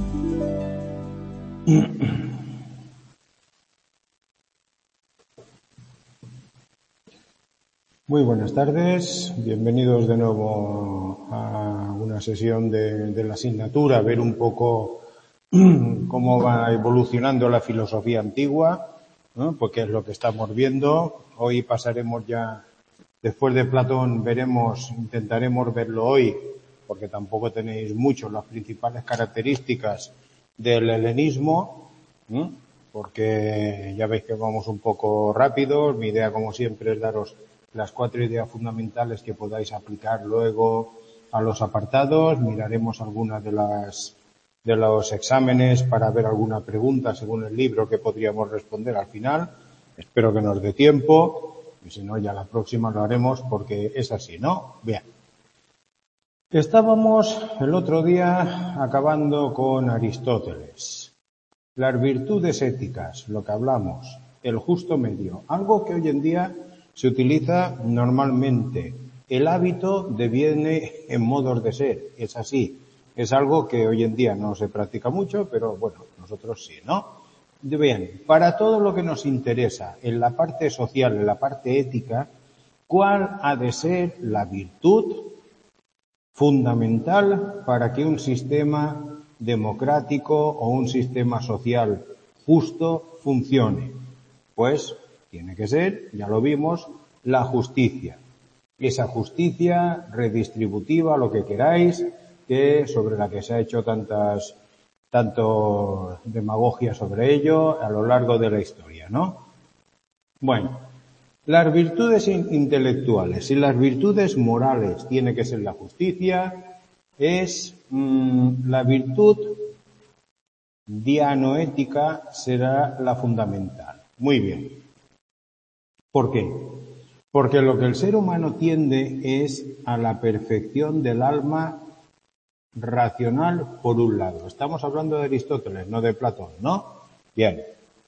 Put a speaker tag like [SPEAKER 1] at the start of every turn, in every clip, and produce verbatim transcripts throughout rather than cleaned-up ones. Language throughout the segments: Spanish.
[SPEAKER 1] Muy buenas tardes, bienvenidos de nuevo a una sesión de, de la asignatura, a ver un poco cómo va evolucionando la filosofía antigua, ¿no? Porque es lo que estamos viendo. Hoy pasaremos ya, después de Platón, veremos, intentaremos verlo hoy, porque tampoco tenéis mucho, las principales características del helenismo, ¿no? Porque ya veis que vamos un poco rápido. Mi idea, como siempre, es daros las cuatro ideas fundamentales que podáis aplicar luego a los apartados. Miraremos algunas de las de los exámenes para ver alguna pregunta según el libro que podríamos responder al final. Espero que nos dé tiempo y si no ya la próxima lo haremos porque es así, ¿no? Bien. Estábamos el otro día acabando con Aristóteles. Las virtudes éticas, lo que hablamos, el justo medio, algo que hoy en día se utiliza normalmente. El hábito deviene en modos de ser, es así. Es algo que hoy en día no se practica mucho, pero bueno, nosotros sí, ¿no? Bien, para todo lo que nos interesa, en la parte social, en la parte ética, ¿cuál ha de ser la virtud fundamental para que un sistema democrático o un sistema social justo funcione? Pues tiene que ser, ya lo vimos, la justicia. Esa justicia redistributiva, lo que queráis, que sobre la que se ha hecho tantas, tanto demagogia sobre ello a lo largo de la historia, ¿no? Bueno, las virtudes intelectuales y las virtudes morales tiene que ser la justicia, es mmm, la virtud dianoética será la fundamental. Muy bien. ¿Por qué? Porque lo que el ser humano tiende es a la perfección del alma racional, por un lado. Estamos hablando de Aristóteles, no de Platón, ¿no? Bien.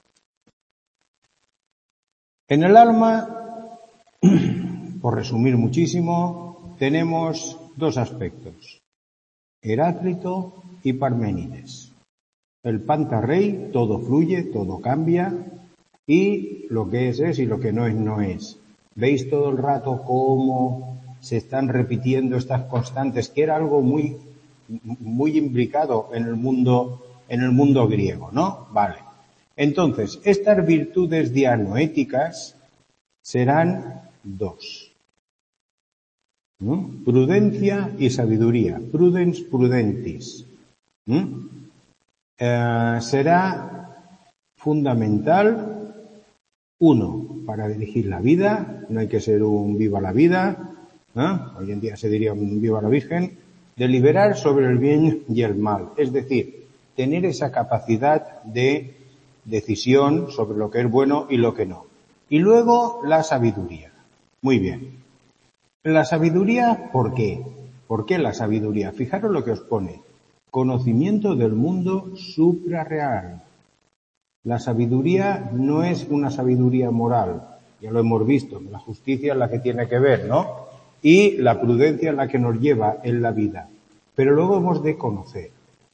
[SPEAKER 1] En el alma, por resumir muchísimo, tenemos dos aspectos. Heráclito y Parménides. El Pantarrey, todo fluye, todo cambia, y lo que es es y lo que no es no es. Veis todo el rato cómo se están repitiendo estas constantes, que era algo muy, muy imbricado en el mundo, en el mundo griego, ¿no? Vale. Entonces, estas virtudes dianoéticas serán dos. ¿No? Prudencia y sabiduría. Prudens prudentis. ¿No? Eh, será fundamental. Uno, para dirigir la vida, no hay que ser un viva la vida, ¿no? Hoy en día se diría un viva la Virgen, deliberar sobre el bien y el mal, es decir, tener esa capacidad de decisión sobre lo que es bueno y lo que no. Y luego la sabiduría. Muy bien. La sabiduría, ¿por qué? ¿Por qué la sabiduría? Fijaros lo que os pone. Conocimiento del mundo suprarreal. La sabiduría no es una sabiduría moral, ya lo hemos visto, la justicia es la que tiene que ver, ¿no? Y la prudencia es la que nos lleva en la vida. Pero luego hemos de conocer.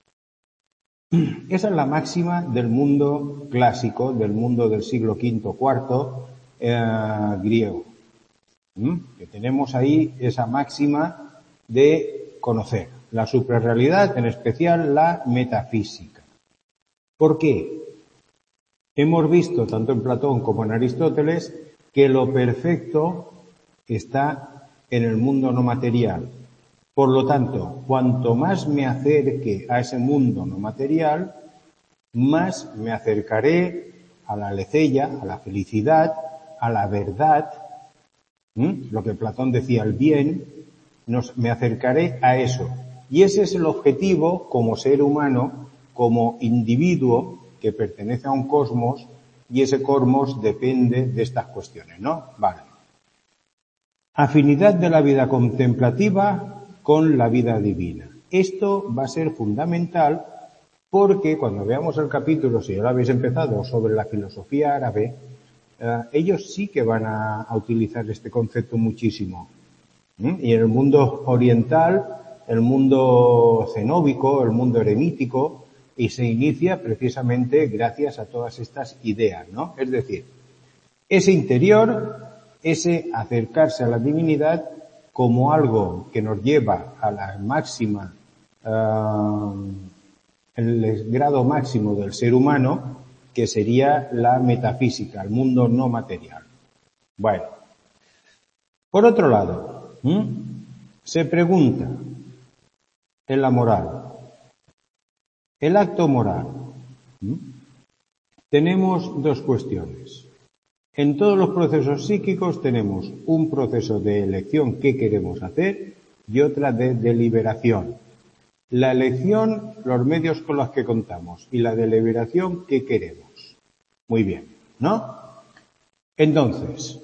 [SPEAKER 1] Esa es la máxima del mundo clásico, del mundo del siglo quinto, cuarto, eh, griego. ¿Mm? Que tenemos ahí esa máxima de conocer. La suprarrealidad, en especial la metafísica. ¿Por qué? Hemos visto, tanto en Platón como en Aristóteles, que lo perfecto está en el mundo no material. Por lo tanto, cuanto más me acerque a ese mundo no material, más me acercaré a la aletheia, a la felicidad, a la verdad, ¿Mm? Lo que Platón decía, el bien, nos, me acercaré a eso. Y ese es el objetivo como ser humano, como individuo, que pertenece a un cosmos, y ese cosmos depende de estas cuestiones, ¿no? Vale. Afinidad de la vida contemplativa con la vida divina. Esto va a ser fundamental porque cuando veamos el capítulo, si ya lo habéis empezado, sobre la filosofía árabe, eh, ellos sí que van a, a utilizar este concepto muchísimo. ¿Mm? Y en el mundo oriental, el mundo cenóbico, el mundo eremítico, y se inicia precisamente gracias a todas estas ideas, ¿no? Es decir, ese interior, ese acercarse a la divinidad como algo que nos lleva a la máxima, uh, el grado máximo del ser humano, que sería la metafísica, el mundo no material. Bueno, por otro lado, ¿m? se pregunta en la moral, el acto moral. ¿m? Tenemos dos cuestiones. En todos los procesos psíquicos tenemos un proceso de elección que queremos hacer y otra de deliberación. La elección, los medios con los que contamos, y la deliberación, ¿qué queremos? Muy bien, ¿no? Entonces,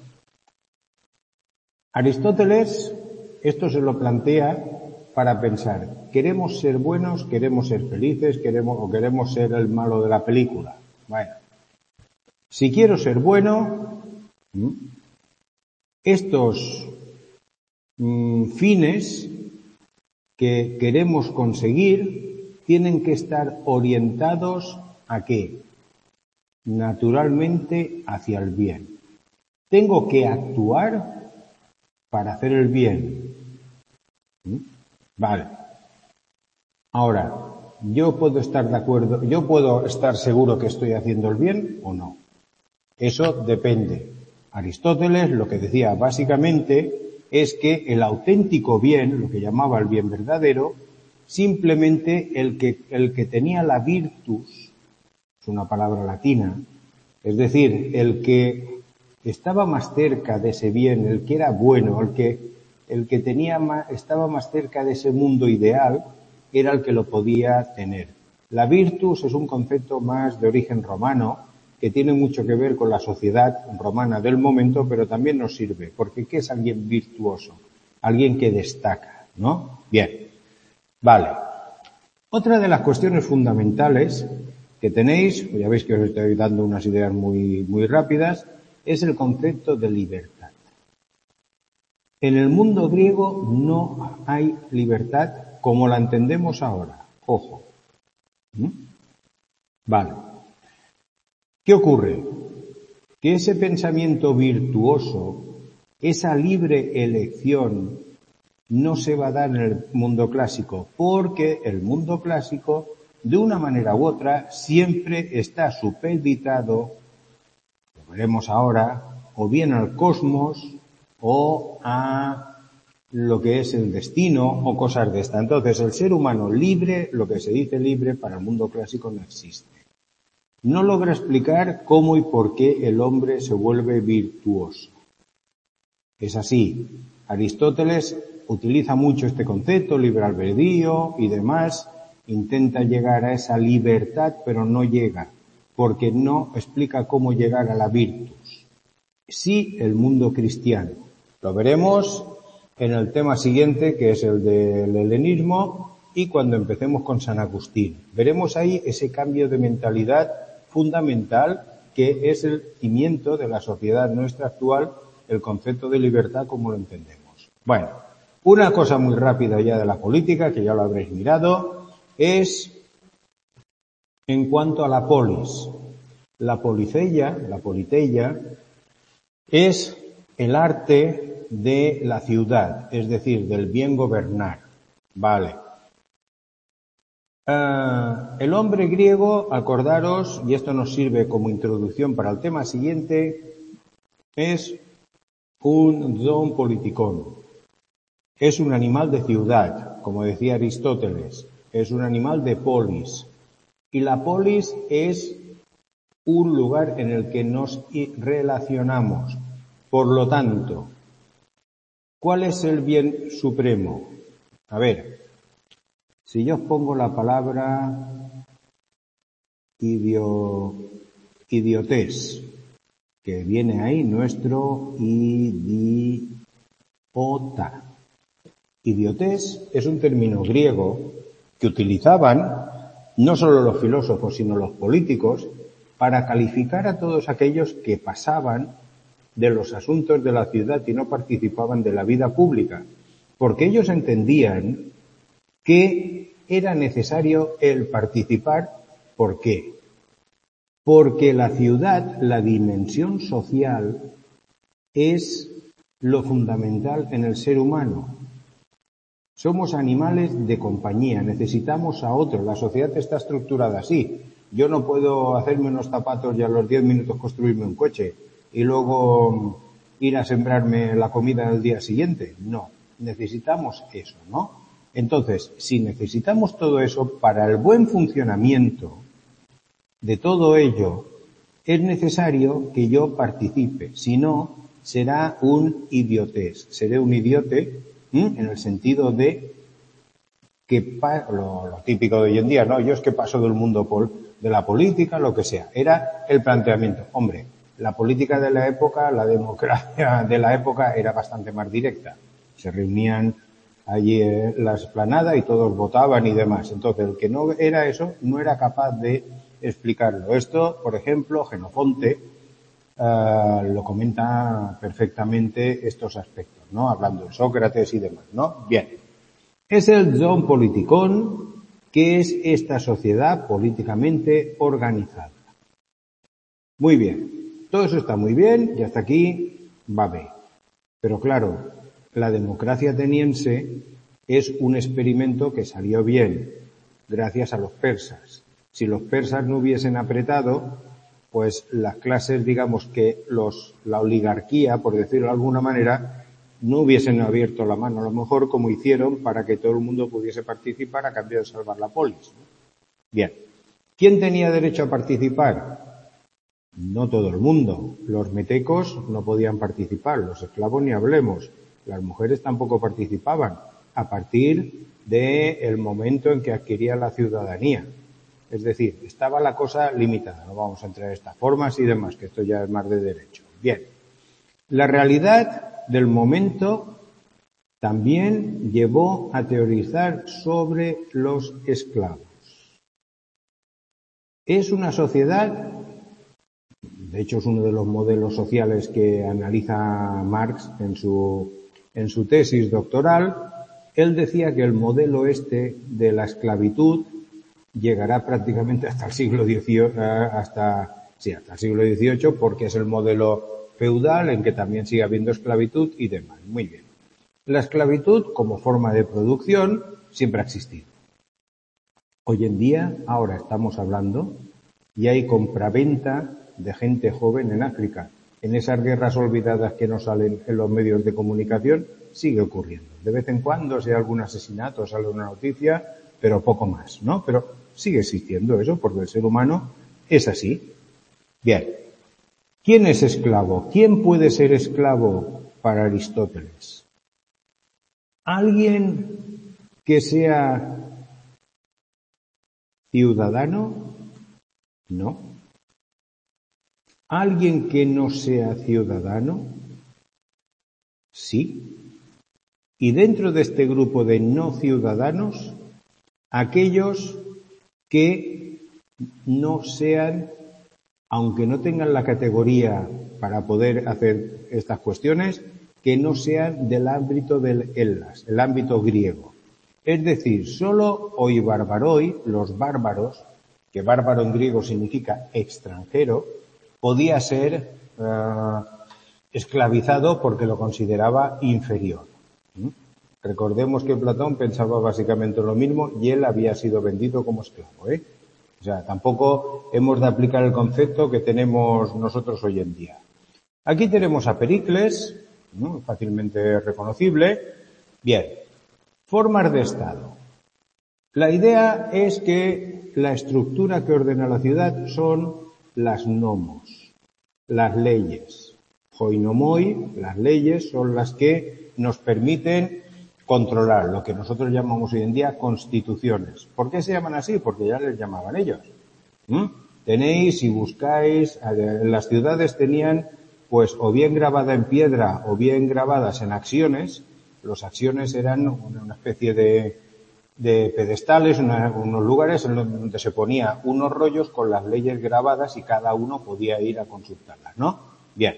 [SPEAKER 1] Aristóteles esto se lo plantea para pensar, ¿queremos ser buenos, queremos ser felices, queremos o queremos ser el malo de la película? Bueno, si quiero ser bueno, estos mmm, fines que queremos conseguir tienen que estar orientados ¿a qué? Naturalmente hacia el bien. Tengo que actuar para hacer el bien. ¿Mm? Vale. Ahora, yo puedo estar de acuerdo, yo puedo estar seguro que estoy haciendo el bien o no. Eso depende. Aristóteles lo que decía básicamente es que el auténtico bien, lo que llamaba el bien verdadero, simplemente el que, el que tenía la virtus, es una palabra latina, es decir, el que estaba más cerca de ese bien, el que era bueno, el que, el que tenía más, estaba más cerca de ese mundo ideal, era el que lo podía tener. La virtus es un concepto más de origen romano, que tiene mucho que ver con la sociedad romana del momento, pero también nos sirve, porque ¿qué es alguien virtuoso? Alguien que destaca, ¿no? Bien, vale. Otra de las cuestiones fundamentales que tenéis, pues ya veis que os estoy dando unas ideas muy, muy rápidas, es el concepto de libertad. En el mundo griego no hay libertad como la entendemos ahora. Ojo. ¿Mm? Vale. ¿Qué ocurre? Que ese pensamiento virtuoso, esa libre elección, no se va a dar en el mundo clásico, porque el mundo clásico, de una manera u otra, siempre está supeditado, lo veremos ahora, o bien al cosmos, o a lo que es el destino, o cosas de esta. Entonces, el ser humano libre, lo que se dice libre, para el mundo clásico no existe. No logra explicar cómo y por qué el hombre se vuelve virtuoso. Es así. Aristóteles utiliza mucho este concepto, libre albedrío y demás, intenta llegar a esa libertad, pero no llega, porque no explica cómo llegar a la virtus. Sí, el mundo cristiano. Lo veremos en el tema siguiente, que es el del helenismo, y cuando empecemos con San Agustín. Veremos ahí ese cambio de mentalidad fundamental que es el cimiento de la sociedad nuestra actual, el concepto de libertad como lo entendemos. Bueno, una cosa muy rápida ya de la política, que ya lo habréis mirado, es en cuanto a la polis. La policeia, la politeia, es el arte de la ciudad, es decir, del bien gobernar. Vale. Uh, el hombre griego, acordaros, y esto nos sirve como introducción para el tema siguiente, es un zoon politikon. Es un animal de ciudad, como decía Aristóteles, es un animal de polis. Y la polis es un lugar en el que nos relacionamos. Por lo tanto, ¿cuál es el bien supremo? A ver, si yo os pongo la palabra idio, idiotés, que viene ahí nuestro idiota. Idiotés es un término griego que utilizaban no solo los filósofos, sino los políticos, para calificar a todos aquellos que pasaban de los asuntos de la ciudad y no participaban de la vida pública, porque ellos entendían que era necesario el participar ¿Por qué? Porque la ciudad, la dimensión social, es lo fundamental en el ser humano. Somos animales de compañía, necesitamos a otro. La sociedad está estructurada así. Yo no puedo hacerme unos zapatos y a los diez minutos construirme un coche y luego ir a sembrarme la comida del día siguiente. No, necesitamos eso, ¿no? Entonces, si necesitamos todo eso, para el buen funcionamiento de todo ello, es necesario que yo participe. Si no, será un idiotés. Seré un idiote, ¿m? En el sentido de que pa- lo, lo típico de hoy en día, ¿no? Yo es que paso del mundo pol, de la política, lo que sea. Era el planteamiento. Hombre, la política de la época, la democracia de la época era bastante más directa. Se reunían allí en la explanada y todos votaban y demás. Entonces, el que no era eso, no era capaz de explicarlo. Esto, por ejemplo, Jenofonte uh, lo comenta perfectamente estos aspectos, ¿no? Hablando de Sócrates y demás, ¿no? Bien. Es el Zoon Politikon, que es esta sociedad políticamente organizada. Muy bien. Todo eso está muy bien y hasta aquí va bien. Pero claro, la democracia ateniense es un experimento que salió bien gracias a los persas. Si los persas no hubiesen apretado, pues las clases, digamos que los, la oligarquía, por decirlo de alguna manera, no hubiesen abierto la mano, a lo mejor como hicieron para que todo el mundo pudiese participar a cambio de salvar la polis. Bien. ¿Quién tenía derecho a participar? No todo el mundo. Los metecos no podían participar, los esclavos ni hablemos. Las mujeres tampoco participaban a partir del momento en que adquiría la ciudadanía. Es decir, estaba la cosa limitada. No vamos a entrar en estas formas y demás, que esto ya es más de derecho. Bien. La realidad del momento también llevó a teorizar sobre los esclavos. Es una sociedad, de hecho es uno de los modelos sociales que analiza Marx en su, en su tesis doctoral. Él decía que el modelo este de la esclavitud llegará prácticamente hasta el siglo dieciocho, hasta, sí, hasta el siglo dieciocho, porque es el modelo feudal en que también sigue habiendo esclavitud y demás. Muy bien. La esclavitud como forma de producción siempre ha existido. Hoy en día, ahora estamos hablando, y hay compraventa de gente joven en África. En esas guerras olvidadas que no salen en los medios de comunicación, sigue ocurriendo. De vez en cuando, si hay algún asesinato, sale una noticia, pero poco más, ¿no? Pero sigue existiendo eso, porque el ser humano es así. Bien. ¿Quién es esclavo? ¿Quién puede ser esclavo para Aristóteles? ¿Alguien que sea ciudadano? No. ¿Alguien que no sea ciudadano? Sí. Y dentro de este grupo de no ciudadanos, aquellos que no sean, aunque no tengan la categoría para poder hacer estas cuestiones, que no sean del ámbito del Hellas, el ámbito griego. Es decir, solo hoy barbaroi, los bárbaros, que bárbaro en griego significa extranjero, podía ser uh, esclavizado porque lo consideraba inferior. ¿Mm? Recordemos que Platón pensaba básicamente lo mismo y él había sido vendido como esclavo, ¿eh? O sea, tampoco hemos de aplicar el concepto que tenemos nosotros hoy en día. Aquí tenemos a Pericles, ¿no? Fácilmente reconocible. Bien, formas de Estado. La idea es que la estructura que ordena la ciudad son las nomos, las leyes. Hoinomoi, las leyes, son las que nos permiten controlar lo que nosotros llamamos hoy en día constituciones. ¿Por qué se llaman así? Porque ya les llamaban ellos. ¿Mm? Tenéis, si buscáis, en las ciudades tenían, pues, o bien grabada en piedra o bien grabadas en acciones. Los acciones eran una especie de, de pedestales, una, unos lugares en donde se ponía unos rollos con las leyes grabadas y cada uno podía ir a consultarlas, ¿no? Bien.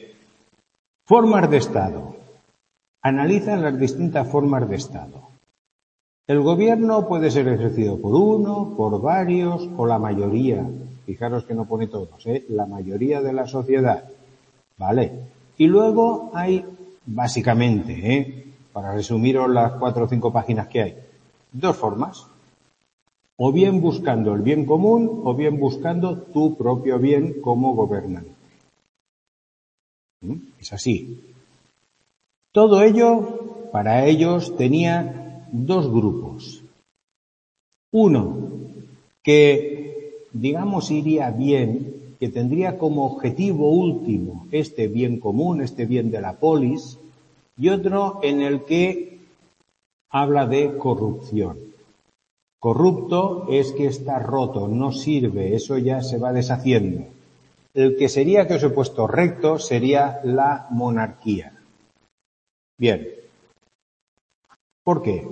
[SPEAKER 1] Formas de Estado. Analizan las distintas formas de Estado. El gobierno puede ser ejercido por uno, por varios o la mayoría. Fijaros que no pone todos, ¿eh? La mayoría de la sociedad. ¿Vale? Y luego hay, básicamente, ¿eh? Para resumiros las cuatro o cinco páginas que hay, dos formas. O bien buscando el bien común, o bien buscando tu propio bien como gobernante. ¿Mm? Es así. Todo ello, para ellos, tenía dos grupos. Uno, que, digamos, iría bien, que tendría como objetivo último este bien común, este bien de la polis, y otro en el que habla de corrupción. Corrupto es que está roto, no sirve, eso ya se va deshaciendo. El que sería, que os he puesto recto, sería la monarquía. Bien. ¿Por qué?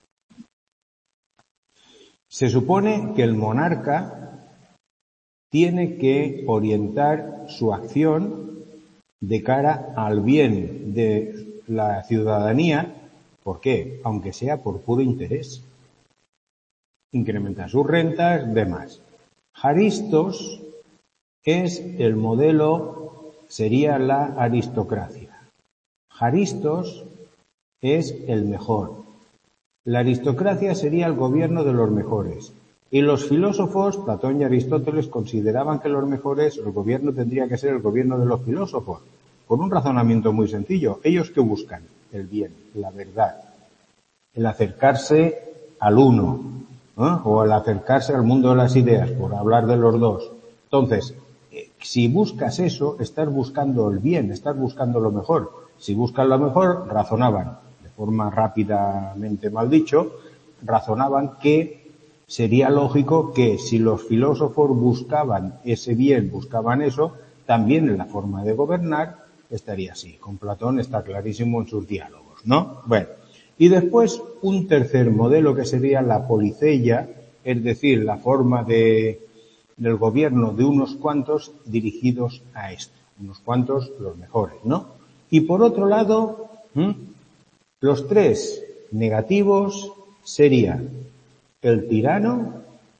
[SPEAKER 1] Se supone que el monarca tiene que orientar su acción de cara al bien de la ciudadanía. ¿Por qué? Aunque sea por puro interés. Incrementar sus rentas, demás. Haristos es el modelo, sería la aristocracia. Haristos es el mejor. La aristocracia sería el gobierno de los mejores. Y los filósofos, Platón y Aristóteles, consideraban que los mejores, el gobierno tendría que ser el gobierno de los filósofos. Con un razonamiento muy sencillo. ¿Ellos qué buscan? El bien, la verdad. El acercarse al uno, ¿eh? O el acercarse al mundo de las ideas, por hablar de los dos. Entonces, eh, si buscas eso, estás buscando el bien, estás buscando lo mejor. Si buscas lo mejor, razonaban, de forma rápidamente mal dicho, razonaban que sería lógico que si los filósofos buscaban ese bien, buscaban eso, también en la forma de gobernar estaría así. Con Platón está clarísimo en sus diálogos, ¿no? Bueno, y después un tercer modelo que sería la policeia, es decir, la forma de, del gobierno de unos cuantos dirigidos a esto, unos cuantos los mejores, ¿no? Y por otro lado, ¿hmm? los tres negativos serían el tirano,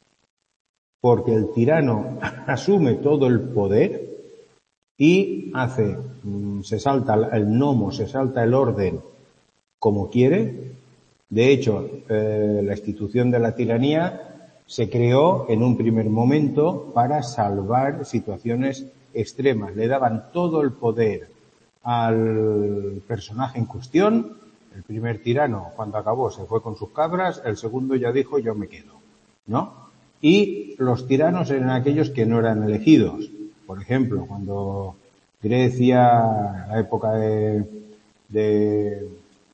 [SPEAKER 1] porque el tirano asume todo el poder y hace, se salta el nomo, se salta el orden como quiere. De hecho, eh, la institución de la tiranía se creó en un primer momento para salvar situaciones extremas. Le daban todo el poder al personaje en cuestión. El primer tirano, cuando acabó, se fue con sus cabras. El segundo ya dijo, yo me quedo, ¿no? Y los tiranos eran aquellos que no eran elegidos. Por ejemplo, cuando Grecia, la época de, de,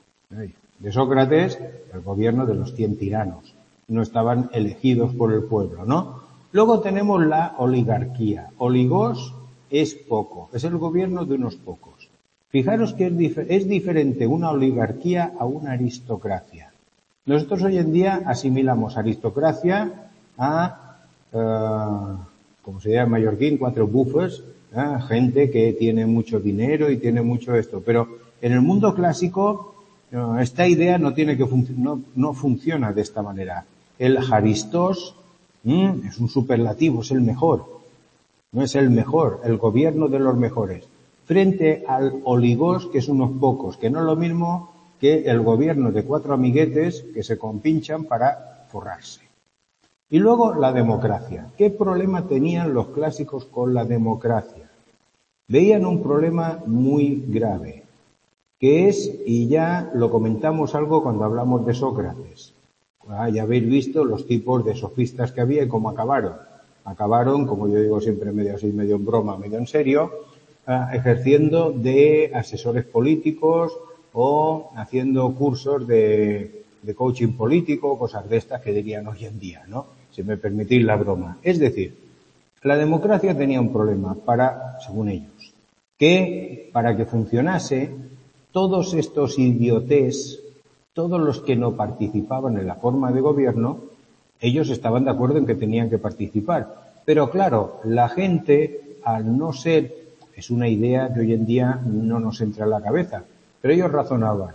[SPEAKER 1] de Sócrates, el gobierno de los cien tiranos. No estaban elegidos por el pueblo, ¿no? Luego tenemos la oligarquía. Oligos es poco, es el gobierno de unos pocos. Fijaros que es, dif- es diferente una oligarquía a una aristocracia. Nosotros hoy en día asimilamos aristocracia a, uh, como se llama en mallorquín, cuatro bufes, ¿eh? Gente que tiene mucho dinero y tiene mucho esto. Pero en el mundo clásico, uh, esta idea no tiene que func- no, no funciona de esta manera. El haristos mmm, es un superlativo, es el mejor. No es el mejor, el gobierno de los mejores. Frente al oligos, que es unos pocos, que no es lo mismo que el gobierno de cuatro amiguetes que se compinchan para forrarse. Y luego la democracia. ¿Qué problema tenían los clásicos con la democracia? Veían un problema muy grave, que es, y ya lo comentamos algo cuando hablamos de Sócrates. Ah, ya habéis visto los tipos de sofistas que había y cómo acabaron. Acabaron, como yo digo siempre, medio así, medio en broma, medio en serio, eh, ejerciendo de asesores políticos o haciendo cursos de, de coaching político, cosas de estas que dirían hoy en día, ¿no? Si me permitís la broma. Es decir, la democracia tenía un problema para, según ellos, que para que funcionase, todos estos idiotes, todos los que no participaban en la forma de gobierno, ellos estaban de acuerdo en que tenían que participar. Pero claro, la gente, al no ser, es una idea que hoy en día no nos entra en la cabeza, pero ellos razonaban,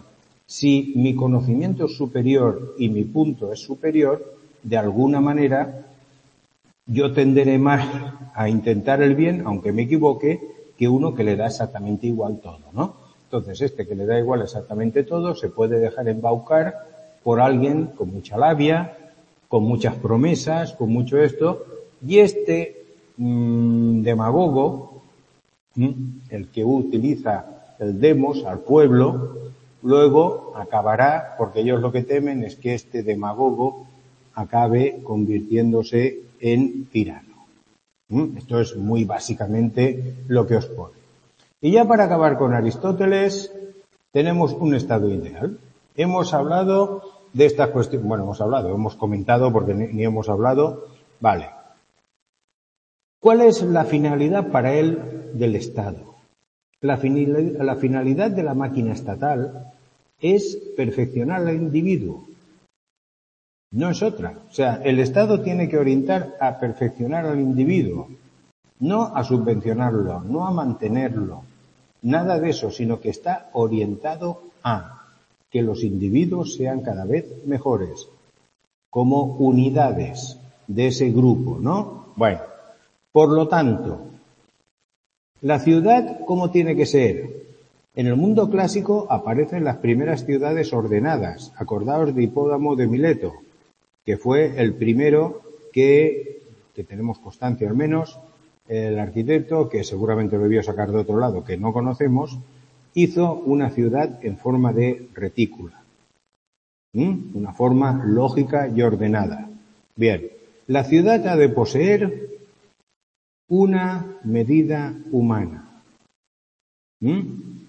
[SPEAKER 1] Si mi conocimiento es superior y mi punto es superior, de alguna manera yo tenderé más a intentar el bien, aunque me equivoque, que uno que le da exactamente igual todo, ¿no? Entonces, este que le da igual exactamente todo se puede dejar embaucar por alguien con mucha labia, con muchas promesas, con mucho esto, y este mmm, demagogo, ¿m? el que utiliza el demos al pueblo, luego acabará, porque ellos lo que temen es que este demagogo acabe convirtiéndose en tirano. ¿Mm? Esto es muy básicamente lo que os pone. Y ya para acabar con Aristóteles, tenemos un estado ideal. Hemos hablado de estas cuestiones, bueno, hemos hablado, hemos comentado porque ni, ni hemos hablado, vale. ¿Cuál es la finalidad para él del Estado? La finalidad, la finalidad de la máquina estatal es perfeccionar al individuo. No es otra. O sea, el Estado tiene que orientar a perfeccionar al individuo, no a subvencionarlo, no a mantenerlo, nada de eso, sino que está orientado a que los individuos sean cada vez mejores, como unidades de ese grupo, ¿no? Bueno, por lo tanto, la ciudad, ¿cómo tiene que ser? En el mundo clásico aparecen las primeras ciudades ordenadas. Acordaos de Hipódamo de Mileto, que fue el primero que, que tenemos constancia al menos, el arquitecto, que seguramente lo debió sacar de otro lado, que no conocemos, hizo una ciudad en forma de retícula. ¿Mm? Una forma lógica y ordenada. Bien, la ciudad ha de poseer una medida humana. ¿Mm?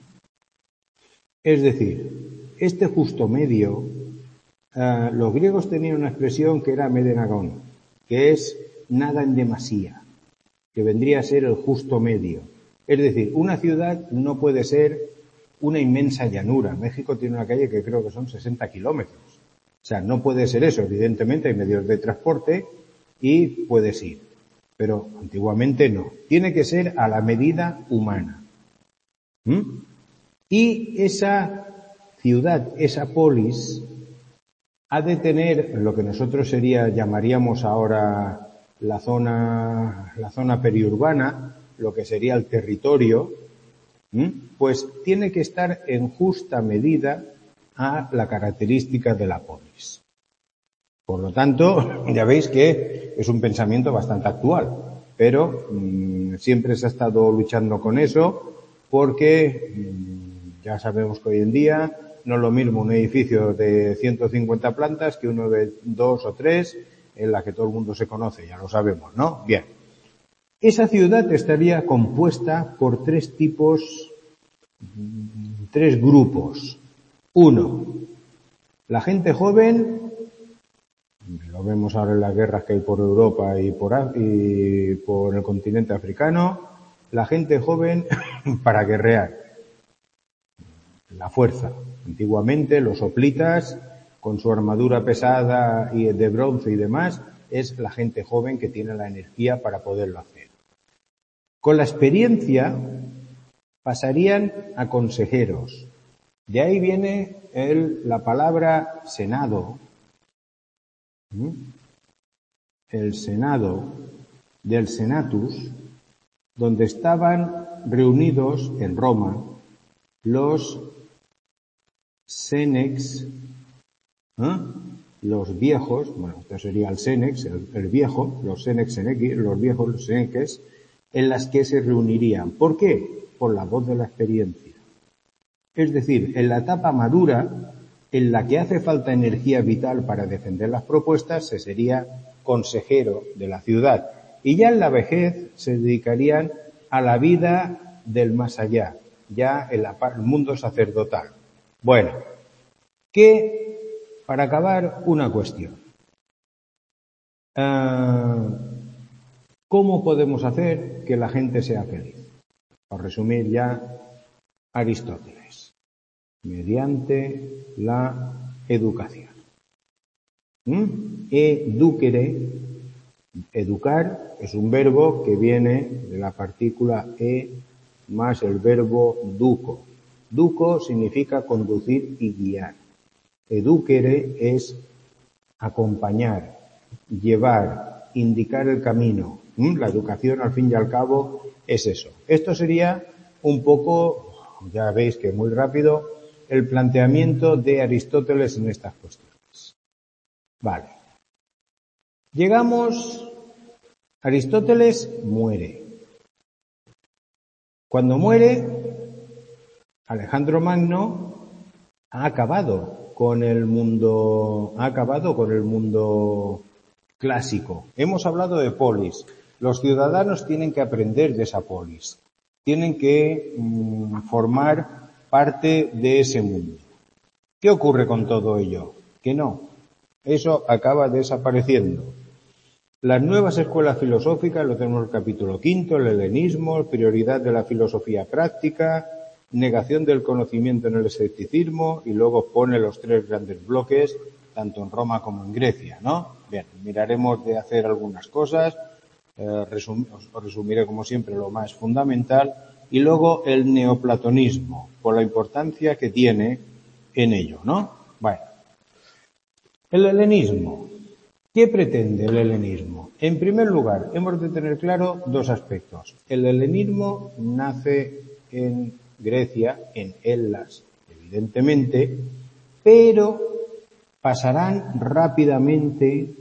[SPEAKER 1] Es decir, este justo medio, uh, los griegos tenían una expresión que era medenagón, que es nada en demasía, que vendría a ser el justo medio. Es decir, una ciudad no puede ser una inmensa llanura. México tiene una calle que creo que son sesenta kilómetros. O sea, no puede ser eso. Evidentemente hay medios de transporte y puedes ir. Pero antiguamente no. Tiene que ser a la medida humana. ¿Mm? Y esa ciudad, esa polis, ha de tener lo que nosotros sería, llamaríamos ahora la zona, la zona periurbana, lo que sería el territorio, ¿m? Pues tiene que estar en justa medida a la característica de la polis. Por lo tanto, ya veis que es un pensamiento bastante actual, pero mmm, siempre se ha estado luchando con eso porque mmm, ya sabemos que hoy en día no es lo mismo un edificio de ciento cincuenta plantas que uno de dos o tres en la que todo el mundo se conoce, ya lo sabemos, ¿no? Bien. Esa ciudad estaría compuesta por tres tipos, tres grupos. Uno, la gente joven, lo vemos ahora en las guerras que hay por Europa y por, y por el continente africano, la gente joven para guerrear, la fuerza. Antiguamente los hoplitas, con su armadura pesada y de bronce y demás, es la gente joven que tiene la energía para poderlo hacer. Con la experiencia pasarían a consejeros. De ahí viene el, la palabra senado. El senado del senatus, donde estaban reunidos en Roma los senex, ¿eh? los viejos, bueno, esto sería el senex, el, el viejo, los senex senequi, los viejos, los seneques, en las que se reunirían. ¿Por qué? Por la voz de la experiencia. Es decir, en la etapa madura, en la que hace falta energía vital para defender las propuestas, se sería consejero de la ciudad. Y ya en la vejez se dedicarían a la vida del más allá, ya en la, el mundo sacerdotal. Bueno, que para acabar una cuestión. Uh, ¿Cómo podemos hacer que la gente sea feliz? Por resumir ya, Aristóteles. Mediante la educación. ¿Mm? Educere, educar, es un verbo que viene de la partícula e más el verbo duco. Duco significa conducir y guiar. Educere es acompañar, llevar, indicar el camino. ¿Mm? La educación, al fin y al cabo, es eso. Esto sería un poco, ya veis que muy rápido, el planteamiento de Aristóteles en estas cuestiones. Vale. Llegamos, Aristóteles muere. Cuando muere, Alejandro Magno ha acabado con el mundo, ha acabado con el mundo clásico. Hemos hablado de polis. Los ciudadanos tienen que aprender de esa polis. Tienen que mmm, formar parte de ese mundo. ¿Qué ocurre con todo ello? Que no. Eso acaba desapareciendo. Las nuevas escuelas filosóficas, lo tenemos en el capítulo quinto, el helenismo, prioridad de la filosofía práctica, negación del conocimiento en el escepticismo, y luego pone los tres grandes bloques, tanto en Roma como en Grecia, ¿no? Bien, miraremos de hacer algunas cosas, eh, resum, os resumiré como siempre lo más fundamental, y luego el neoplatonismo, por la importancia que tiene en ello, ¿no? Bueno, el helenismo. ¿Qué pretende el helenismo? En primer lugar, hemos de tener claro dos aspectos. El helenismo nace en Grecia, en Hellas, evidentemente, pero pasarán rápidamente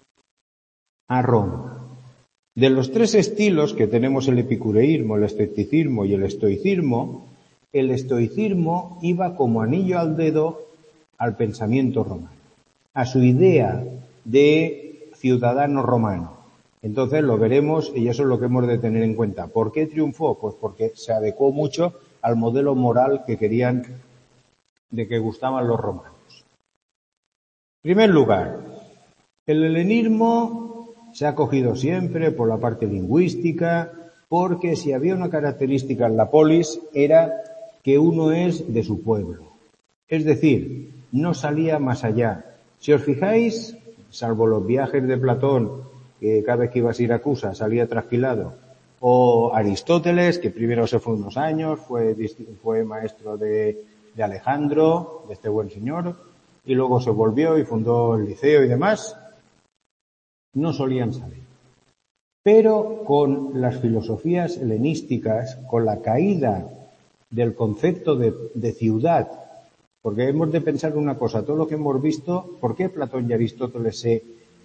[SPEAKER 1] a Roma. De los tres estilos que tenemos, el epicureísmo, el escepticismo y el estoicismo, el estoicismo iba como anillo al dedo al pensamiento romano, a su idea de ciudadano romano. Entonces lo veremos y eso es lo que hemos de tener en cuenta. ¿Por qué triunfó? Pues porque se adecuó mucho al modelo moral que querían, de que gustaban los romanos. En primer lugar, el helenismo se ha cogido siempre por la parte lingüística, porque si había una característica en la polis era que uno es de su pueblo. Es decir, no salía más allá. Si os fijáis, salvo los viajes de Platón, que cada vez que iba a Siracusa salía trasquilado, o Aristóteles, que primero se fue unos años, fue, fue maestro de, de Alejandro, de este buen señor, y luego se volvió y fundó el liceo y demás, no solían salir. Pero con las filosofías helenísticas, con la caída del concepto de, de ciudad, porque hemos de pensar una cosa, todo lo que hemos visto, ¿por qué Platón y Aristóteles se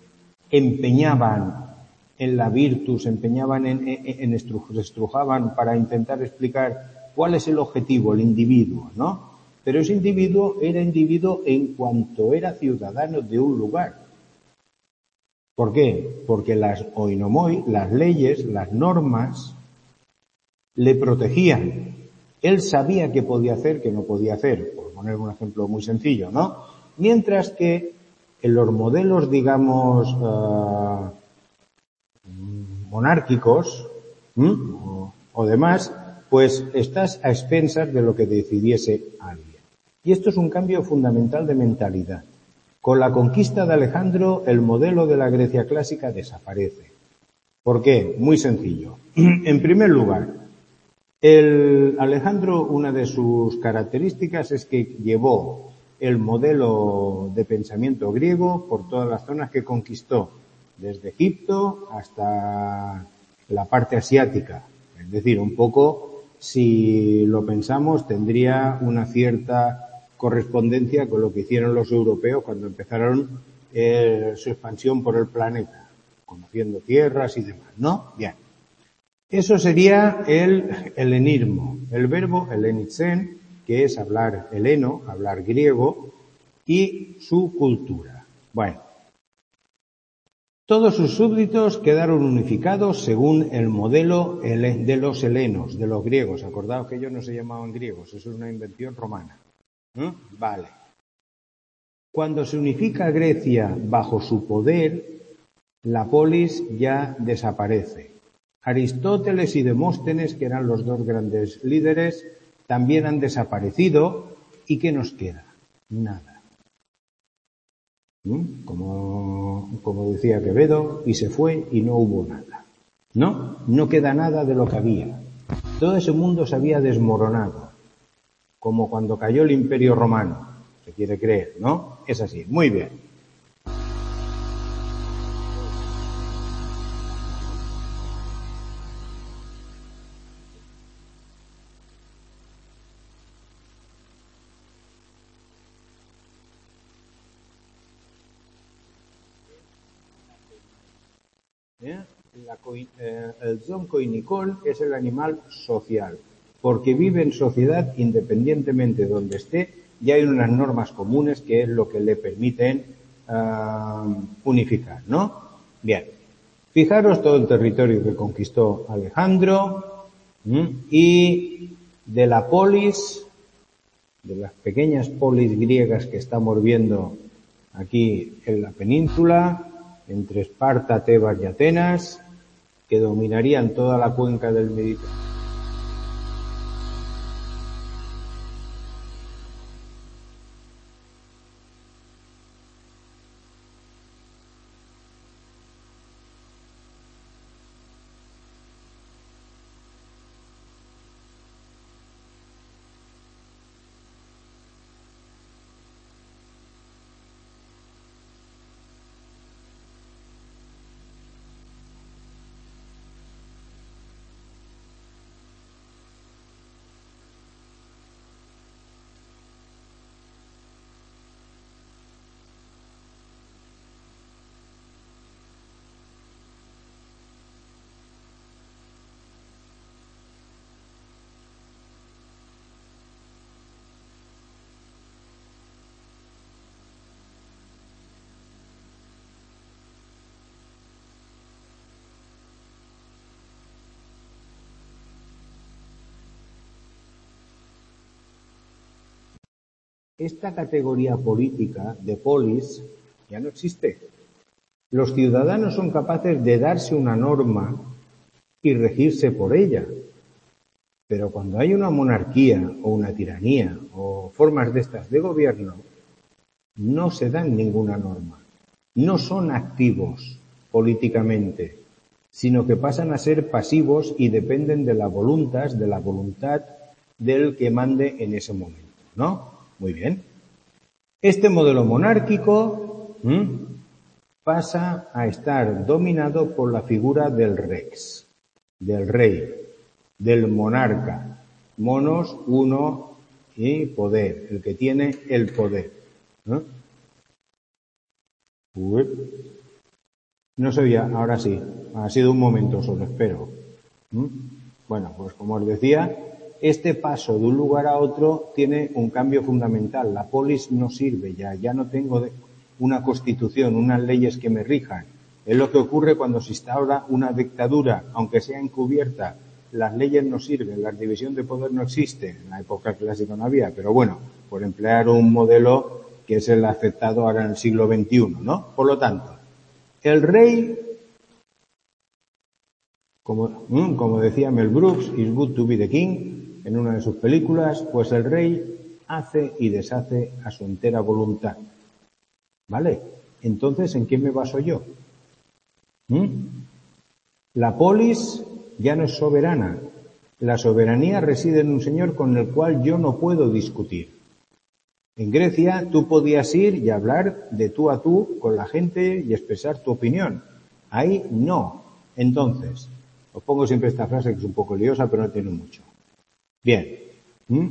[SPEAKER 1] empeñaban en la virtus, se empeñaban en, en, en estrujaban para intentar explicar cuál es el objetivo, el individuo, ¿no? Pero ese individuo era individuo en cuanto era ciudadano de un lugar. ¿Por qué? Porque las oinomoi, las leyes, las normas, le protegían. Él sabía qué podía hacer, qué no podía hacer, por poner un ejemplo muy sencillo, ¿no? Mientras que en los modelos, digamos, uh, monárquicos o, o demás, pues estás a expensas de lo que decidiese alguien. Y esto es un cambio fundamental de mentalidad. Con la conquista de Alejandro, el modelo de la Grecia clásica desaparece. ¿Por qué? Muy sencillo. En primer lugar, el Alejandro, una de sus características es que llevó el modelo de pensamiento griego por todas las zonas que conquistó, desde Egipto hasta la parte asiática. Es decir, un poco, si lo pensamos, tendría una cierta correspondencia con lo que hicieron los europeos cuando empezaron eh, su expansión por el planeta, conociendo tierras y demás, ¿no? Bien. Eso sería el helenismo, el verbo helenixen, que es hablar heleno, hablar griego, y su cultura. Bueno, todos sus súbditos quedaron unificados según el modelo de los helenos, de los griegos. Acordaos que ellos no se llamaban griegos, eso es una invención romana. ¿Mm? Vale. Cuando se unifica Grecia bajo su poder, la polis ya desaparece. Aristóteles y Demóstenes, que eran los dos grandes líderes, también han desaparecido. ¿Y qué nos queda? Nada. ¿Mm? Como, como decía Quevedo, y se fue y no hubo nada. ¿No? No queda nada de lo que había. Todo ese mundo se había desmoronado. como cuando cayó el Imperio Romano, se quiere creer, ¿no? Es así, muy bien. ¿Eh? La, eh, el zoocoinicol es el animal social, porque vive en sociedad independientemente de donde esté, y hay unas normas comunes que es lo que le permiten uh, unificar, ¿no? Bien, fijaros todo el territorio que conquistó Alejandro, ¿m? Y de la polis, de las pequeñas polis griegas que estamos viendo aquí en la península, entre Esparta, Tebas y Atenas, que dominarían toda la cuenca del Mediterráneo. Esta categoría política de polis ya no existe. Los ciudadanos son capaces de darse una norma y regirse por ella. Pero cuando hay una monarquía o una tiranía o formas de estas de gobierno, no se dan ninguna norma. No son activos políticamente, sino que pasan a ser pasivos y dependen de la voluntad, de la voluntad del que mande en ese momento, ¿no? Muy bien. Este modelo monárquico ¿m? pasa a estar dominado por la figura del rex, del rey, del monarca. Monos, uno y poder, el que tiene el poder. ¿No? Uy. No se oía, ahora sí. Ha sido un momento solo, espero. ¿Mm? Bueno, pues como os decía, este paso de un lugar a otro tiene un cambio fundamental. La polis no sirve ya, ya no tengo una constitución, unas leyes que me rijan. Es lo que ocurre cuando se instaura una dictadura, aunque sea encubierta. Las leyes no sirven, la división de poder no existe. En la época clásica no había, pero bueno, por emplear un modelo que es el aceptado ahora en el siglo veintiuno, ¿no? Por lo tanto, el rey, como, como decía Mel Brooks, is good to be the king, en una de sus películas, pues el rey hace y deshace a su entera voluntad. ¿Vale? Entonces, ¿en quién me baso yo? ¿Mm? La polis ya no es soberana. La soberanía reside en un señor con el cual yo no puedo discutir. En Grecia tú podías ir y hablar de tú a tú con la gente y expresar tu opinión. Ahí no. Entonces, os pongo siempre esta frase que es un poco liosa, pero no tiene mucho. Bien. ¿Mm?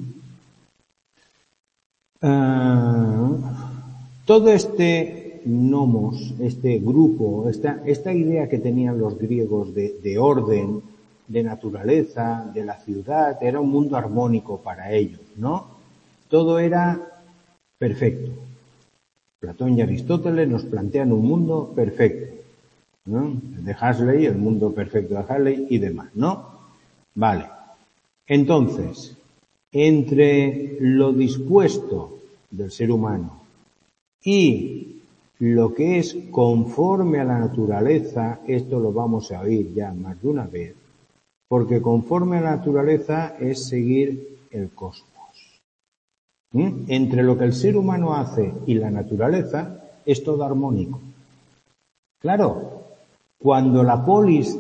[SPEAKER 1] Uh, todo este nomos, este grupo, esta, esta idea que tenían los griegos de, de orden, de naturaleza, de la ciudad, era un mundo armónico para ellos, ¿no? Todo era perfecto. Platón y Aristóteles nos plantean un mundo perfecto, ¿no? El de Huxley, el mundo perfecto de Huxley y demás, ¿no? Vale. Entonces, entre lo dispuesto del ser humano y lo que es conforme a la naturaleza, esto lo vamos a oír ya más de una vez, porque conforme a la naturaleza es seguir el cosmos. ¿Mm? Entre lo que el ser humano hace y la naturaleza es todo armónico. Claro, cuando la polis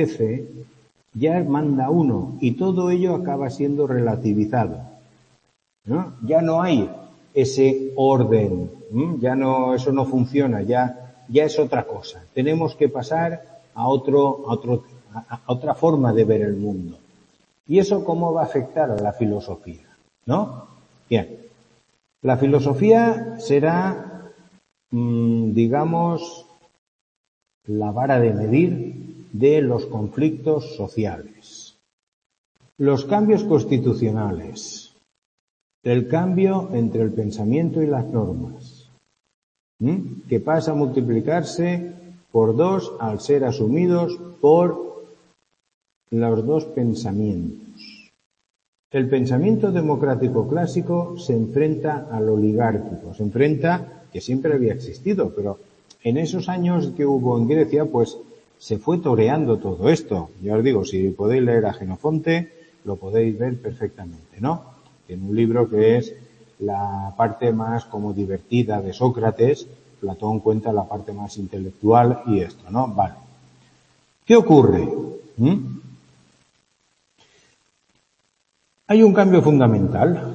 [SPEAKER 1] desaparece, ya manda uno y todo ello acaba siendo relativizado. ¿no? Ya no hay ese orden, ¿m? ya no, eso no funciona, ya, ya es otra cosa. Tenemos que pasar a otro, a otro, a, a otra forma de ver el mundo. ¿Y eso cómo va a afectar a la filosofía? ¿No? Bien. La filosofía será, mmm, digamos, la vara de medir de los conflictos sociales. Los cambios constitucionales. El cambio entre el pensamiento y las normas. ¿Mm? Que pasa a multiplicarse por dos al ser asumidos por los dos pensamientos. El pensamiento democrático clásico se enfrenta al oligárquico, se enfrenta, que siempre había existido, pero en esos años que hubo en Grecia, pues se fue toreando todo esto. Ya os digo, si podéis leer a Jenofonte, lo podéis ver perfectamente, ¿no? En un libro que es la parte más como divertida de Sócrates, Platón cuenta la parte más intelectual y esto, ¿no? Vale. ¿Qué ocurre? ¿Mm? Hay un cambio fundamental.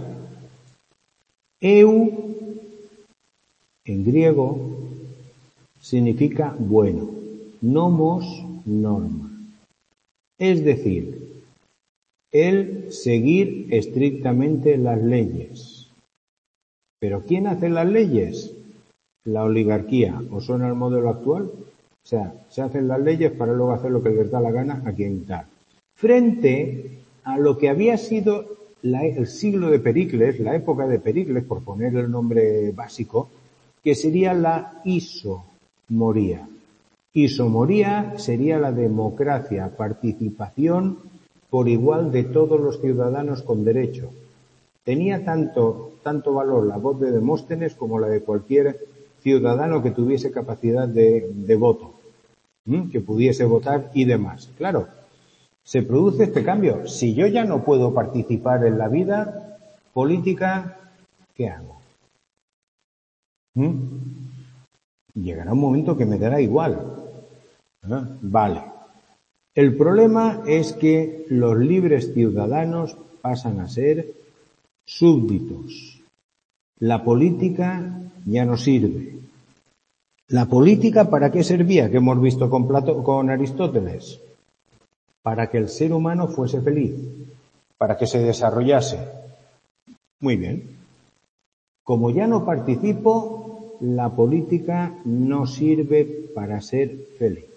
[SPEAKER 1] Eu, en griego, significa bueno. Nomos, norma. Es decir, el seguir estrictamente las leyes. ¿Pero quién hace las leyes? La oligarquía. ¿Os suena el modelo actual? O sea, se hacen las leyes para luego hacer lo que les da la gana a quien tal. Frente a lo que había sido la, el siglo de Pericles, la época de Pericles, por poner el nombre básico, que sería la isomoría. Isomoría sería la democracia, participación por igual de todos los ciudadanos con derecho. Tenía tanto, tanto valor la voz de Demóstenes como la de cualquier ciudadano que tuviese capacidad de, de voto, ¿m? que pudiese votar y demás. Claro, se produce este cambio. Si yo ya no puedo participar en la vida política, ¿qué hago? ¿Mm? Llegará un momento que me dará igual. ¿Eh? Vale. El problema es que los libres ciudadanos pasan a ser súbditos. La política ya no sirve. ¿La política para qué servía? Que hemos visto con, Plato, con Aristóteles. Para que el ser humano fuese feliz, para que se desarrollase. Muy bien. Como ya no participo, la política no sirve para ser feliz.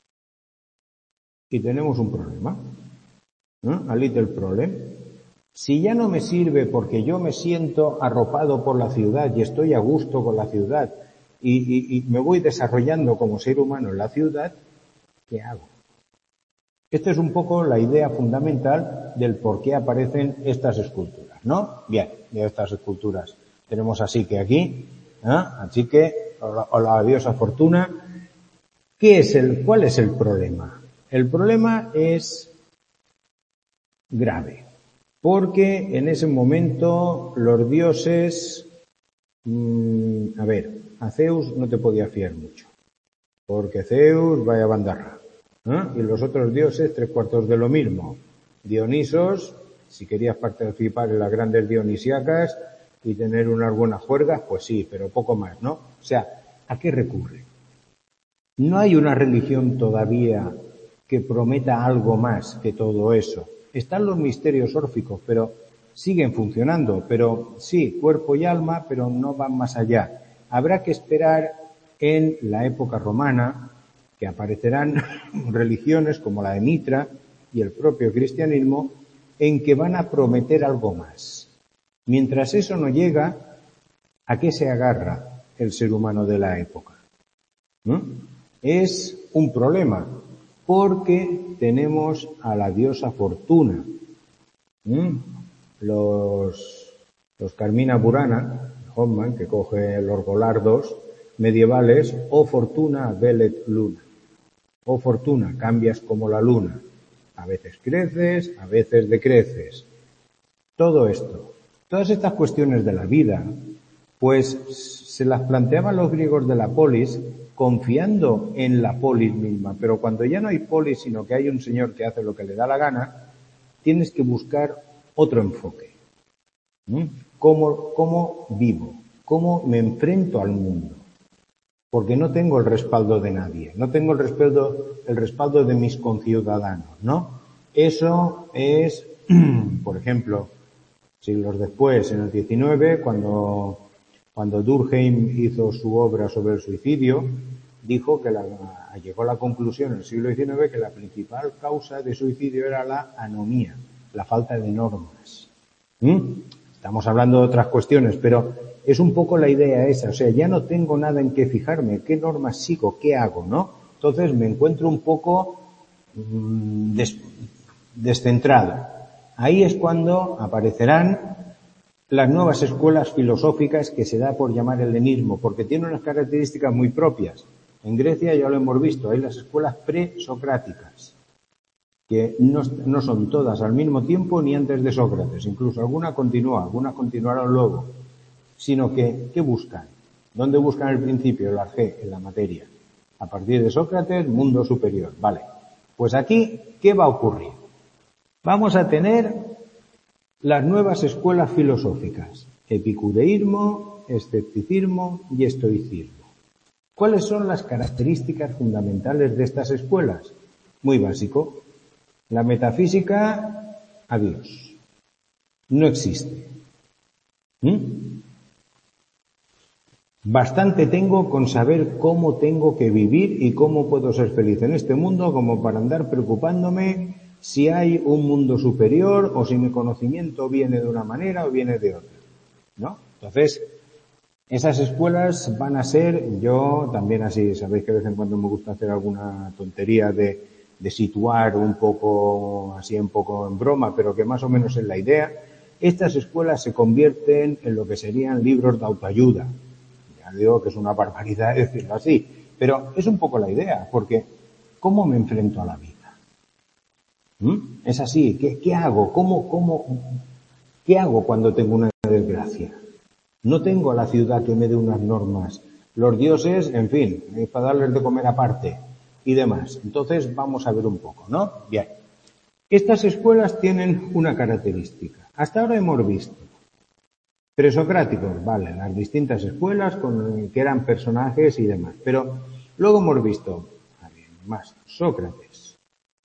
[SPEAKER 1] Y tenemos un problema, ¿no? A little problem. Si ya no me sirve porque yo me siento arropado por la ciudad y estoy a gusto con la ciudad y, y, y me voy desarrollando como ser humano en la ciudad, ¿qué hago? Esta es un poco la idea fundamental del por qué aparecen estas esculturas, ¿no? Bien, ya estas esculturas tenemos así que aquí, ¿eh? Así que, o la, la diosa Fortuna. ¿Qué es el, cuál es el problema? El problema es grave, porque en ese momento los dioses, mmm, a ver, a Zeus no te podía fiar mucho, porque Zeus vaya bandarra. ¿Eh? Y los otros dioses, tres cuartos de lo mismo. Dionisos, si querías participar en las grandes dionisíacas y tener unas buenas juergas, pues sí, pero poco más, ¿no? O sea, ¿a qué recurre? No hay una religión todavía que prometa algo más que todo eso. Están los misterios órficos, pero siguen funcionando, pero sí, cuerpo y alma, pero no van más allá. Habrá que esperar en la época romana, que aparecerán religiones como la de Mitra y el propio cristianismo, en que van a prometer algo más. Mientras eso no llega, ¿a qué se agarra el ser humano de la época? ¿No? Es un problema, porque tenemos a la diosa Fortuna. ¿Mm? Los, los Carmina Burana, Hoffman, que coge los golardos medievales, o Fortuna velet luna. O Fortuna, cambias como la luna. A veces creces, a veces decreces. Todo esto, todas estas cuestiones de la vida, pues se las planteaban los griegos de la polis, confiando en la polis misma. Pero cuando ya no hay polis, sino que hay un señor que hace lo que le da la gana, tienes que buscar otro enfoque. ¿Mm? ¿Cómo, cómo vivo? ¿Cómo me enfrento al mundo? Porque no tengo el respaldo de nadie, no tengo el respaldo, el respaldo de mis conciudadanos, ¿no? Eso es, por ejemplo, siglos después, en el diecinueve, cuando, cuando Durkheim hizo su obra sobre el suicidio, dijo que la, llegó a la conclusión en el siglo diecinueve que la principal causa de suicidio era la anomía, la falta de normas. ¿Mm? Estamos hablando de otras cuestiones, pero es un poco la idea esa, o sea, ya no tengo nada en qué fijarme, qué normas sigo, qué hago, ¿no? Entonces me encuentro un poco mmm, des, descentrado. Ahí es cuando aparecerán las nuevas escuelas filosóficas que se da por llamar helenismo, porque tiene unas características muy propias. En Grecia ya lo hemos visto, hay las escuelas presocráticas, que no, no son todas al mismo tiempo ni antes de Sócrates, incluso alguna continúa, algunas continuaron luego, sino que, ¿qué buscan? ¿Dónde buscan el principio, el arjé, en la materia? A partir de Sócrates, mundo superior, vale. Pues aquí, ¿qué va a ocurrir? Vamos a tener las nuevas escuelas filosóficas, epicureísmo, escepticismo y estoicismo. ¿Cuáles son las características fundamentales de estas escuelas? Muy básico. La metafísica, adiós. No existe. ¿Mm? Bastante tengo con saber cómo tengo que vivir y cómo puedo ser feliz en este mundo como para andar preocupándome si hay un mundo superior o si mi conocimiento viene de una manera o viene de otra, ¿no? Entonces, esas escuelas van a ser, yo también así, sabéis que de vez en cuando me gusta hacer alguna tontería de, de situar un poco, así un poco en broma, pero que más o menos es la idea. Estas escuelas se convierten en lo que serían libros de autoayuda. Ya digo que es una barbaridad decirlo así, pero es un poco la idea, porque ¿cómo me enfrento a la vida? ¿Mm? Es así, ¿qué, qué hago? ¿Cómo, cómo, qué hago cuando tengo una desgracia? No tengo la ciudad que me dé unas normas. Los dioses, en fin, es para darles de comer aparte y demás. Entonces vamos a ver un poco, ¿no? Bien. Estas escuelas tienen una característica. Hasta ahora hemos visto presocráticos, vale, las distintas escuelas con, que eran personajes y demás. Pero luego hemos visto más Sócrates,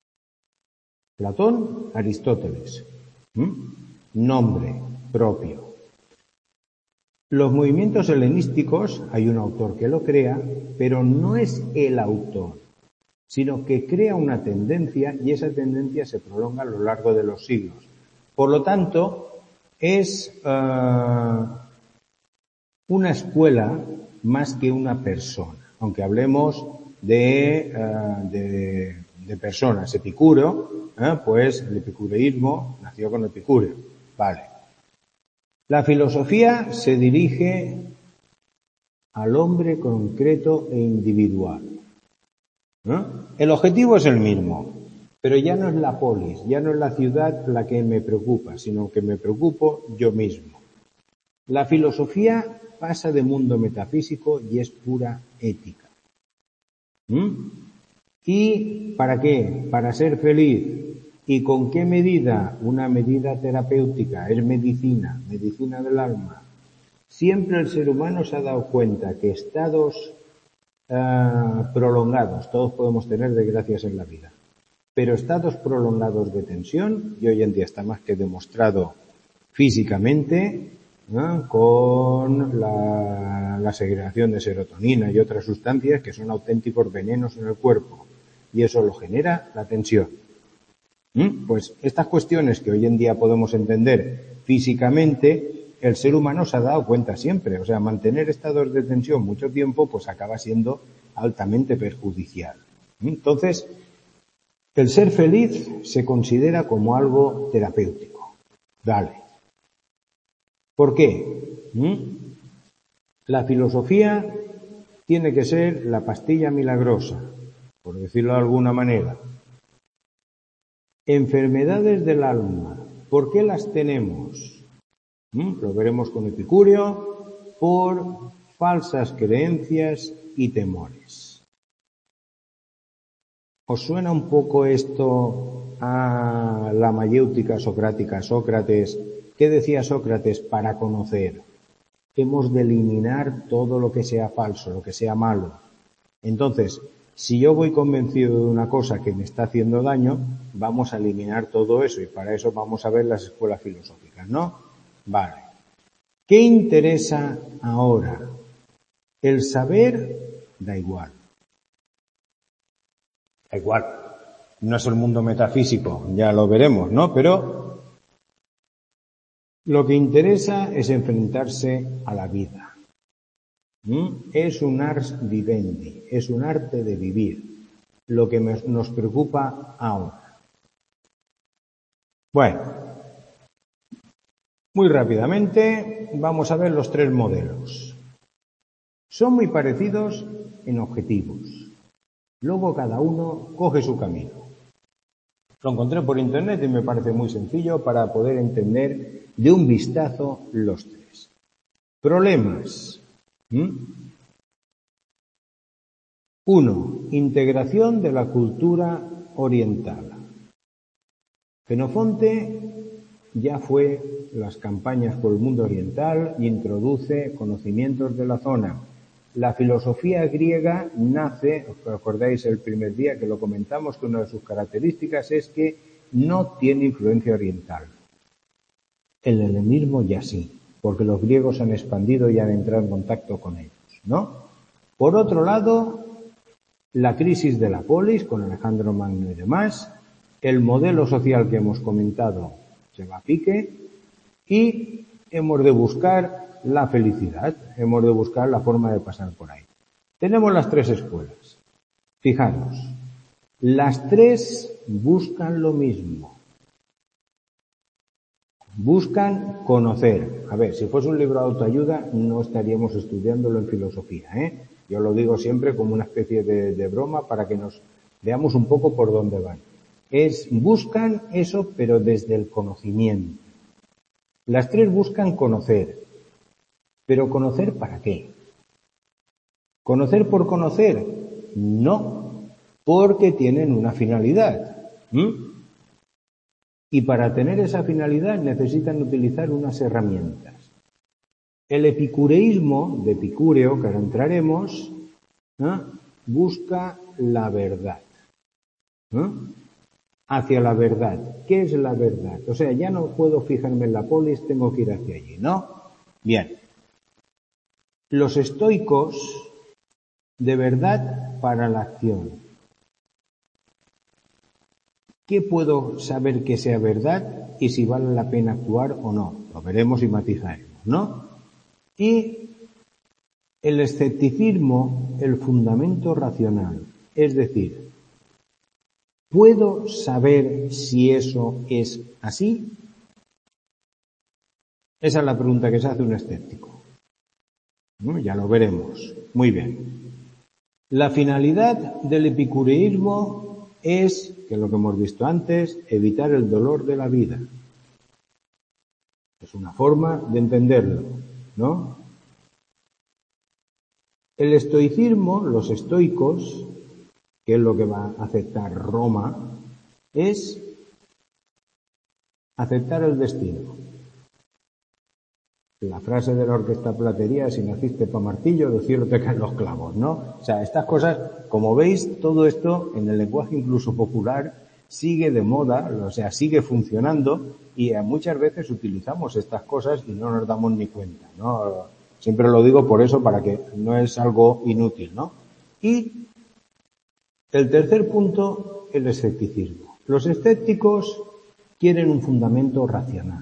[SPEAKER 1] Platón, Aristóteles. ¿Mm? Nombre propio. Los movimientos helenísticos, hay un autor que lo crea, pero no es el autor, sino que crea una tendencia y esa tendencia se prolonga a lo largo de los siglos. Por lo tanto, es uh, una escuela más que una persona, aunque hablemos de, uh, de, de personas. Epicuro, ¿eh? Pues el epicureísmo nació con Epicuro, vale. La filosofía se dirige al hombre concreto e individual, ¿no? El objetivo es el mismo, pero ya no es la polis, ya no es la ciudad la que me preocupa, sino que me preocupo yo mismo. La filosofía pasa de mundo metafísico y es pura ética. ¿Mm? ¿Y para qué? Para ser feliz. ¿Y con qué medida? Una medida terapéutica, es medicina, medicina del alma. Siempre el ser humano se ha dado cuenta que estados uh, prolongados, todos podemos tener desgracias en la vida, pero estados prolongados de tensión, y hoy en día está más que demostrado físicamente, ¿no? Con la, la segregación de serotonina y otras sustancias que son auténticos venenos en el cuerpo, y eso lo genera la tensión. Pues estas cuestiones que hoy en día podemos entender físicamente, el ser humano se ha dado cuenta siempre. O sea, mantener estados de tensión mucho tiempo, pues acaba siendo altamente perjudicial. Entonces, el ser feliz se considera como algo terapéutico. Dale. ¿Por qué? La filosofía tiene que ser la pastilla milagrosa, por decirlo de alguna manera. Enfermedades del alma, ¿por qué las tenemos? ¿Mm? Lo veremos con Epicúreo, por falsas creencias y temores. ¿Os suena un poco esto a la mayéutica socrática, Sócrates, ¿Qué decía Sócrates? Para conocer, hemos de eliminar todo lo que sea falso, lo que sea malo. Entonces, si yo voy convencido de una cosa que me está haciendo daño, vamos a eliminar todo eso y para eso vamos a ver las escuelas filosóficas, ¿no? Vale. ¿Qué interesa ahora? El saber da igual. Da igual. No es el mundo metafísico, ya lo veremos, ¿no? Pero lo que interesa es enfrentarse a la vida. ¿Mm? Es un ars vivendi, es un arte de vivir, lo que me, nos preocupa ahora. Bueno, muy rápidamente vamos a ver los tres modelos. Son muy parecidos en objetivos. Luego cada uno coge su camino. Lo encontré por internet y me parece muy sencillo para poder entender de un vistazo los tres. Problemas. ¿Mm? Uno, integración de la cultura oriental. Xenofonte ya fue las campañas por el mundo oriental y introduce conocimientos de la zona. La filosofía griega nace, os acordáis el primer día que lo comentamos, que una de sus características es que no tiene influencia oriental. El helenismo ya sí, porque los griegos han expandido y han entrado en contacto con ellos, ¿no? Por otro lado, la crisis de la polis con Alejandro Magno y demás, el modelo social que hemos comentado se va a pique y hemos de buscar la felicidad, hemos de buscar la forma de pasar por ahí. Tenemos las tres escuelas. Fijaros, las tres buscan lo mismo. Buscan conocer. A ver, si fuese un libro de autoayuda no estaríamos estudiándolo en filosofía, ¿eh? Yo lo digo siempre como una especie de, de broma para que nos veamos un poco por dónde van. Es, buscan eso, pero desde el conocimiento. Las tres buscan conocer. ¿Pero conocer para qué? ¿Conocer por conocer? No, porque tienen una finalidad. ¿Mm? Y para tener esa finalidad necesitan utilizar unas herramientas. El epicureísmo de Epicúreo, que ahora entraremos, ¿eh? busca la verdad. ¿Eh? Hacia la verdad. ¿Qué es la verdad? O sea, ya no puedo fijarme en la polis, tengo que ir hacia allí, ¿no? Bien. Los estoicos, de verdad para la acción. ¿Qué puedo saber que sea verdad y si vale la pena actuar o no? Lo veremos y matizaremos, ¿no? Y el escepticismo, el fundamento racional. Es decir, ¿puedo saber si eso es así? Esa es la pregunta que se hace un escéptico. ¿No? Ya lo veremos. Muy bien. La finalidad del epicureísmo es, que es lo que hemos visto antes, evitar el dolor de la vida. Es una forma de entenderlo, ¿no? El estoicismo, los estoicos, que es lo que va a aceptar Roma, es aceptar el destino. La frase de la orquesta Platería, si naciste pa' martillo, del cielo te caen los clavos, ¿no? O sea, estas cosas, como veis, todo esto en el lenguaje incluso popular sigue de moda, o sea, sigue funcionando y muchas veces utilizamos estas cosas y no nos damos ni cuenta, ¿no? Siempre lo digo por eso, para que no es algo inútil, ¿no? Y el tercer punto, el escepticismo. Los escépticos quieren un fundamento racional.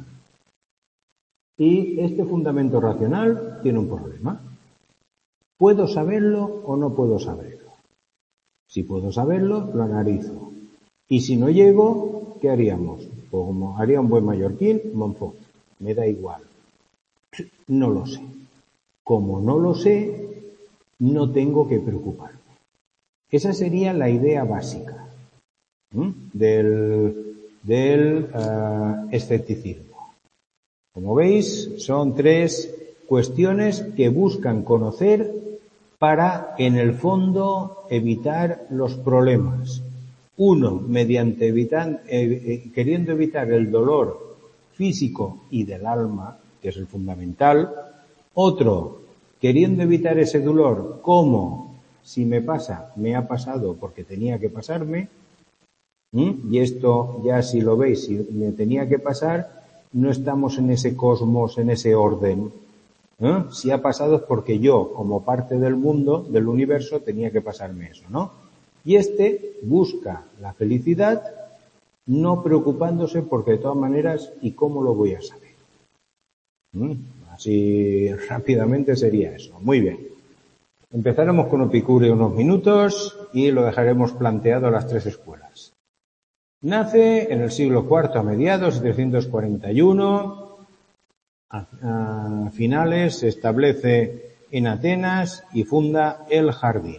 [SPEAKER 1] Y este fundamento racional tiene un problema. ¿Puedo saberlo o no puedo saberlo? Si puedo saberlo, lo analizo. Y si no llego, ¿qué haríamos? Pues como haría un buen mallorquín, Monfort. Me da igual. No lo sé. Como no lo sé, no tengo que preocuparme. Esa sería la idea básica ¿eh? del, del uh, escepticismo. Como veis, son tres cuestiones que buscan conocer para, en el fondo, evitar los problemas. Uno, mediante evitar, eh, eh, queriendo evitar el dolor físico y del alma, que es el fundamental. Otro, queriendo evitar ese dolor, como si me pasa, me ha pasado porque tenía que pasarme. ¿Mm? Y esto ya si lo veis, si me tenía que pasar, no estamos en ese cosmos, en ese orden. ¿Eh? Si ha pasado es porque yo, como parte del mundo, del universo, tenía que pasarme eso, ¿no? Y este busca la felicidad no preocupándose porque de todas maneras, ¿y cómo lo voy a saber? ¿Mm? Así rápidamente sería eso. Muy bien. Empezaremos con Epicúreo unos minutos y lo dejaremos planteado a las tres escuelas. Nace en el siglo cuarto a mediados, setecientos cuarenta y uno. A, a finales se establece en Atenas y funda el Jardín.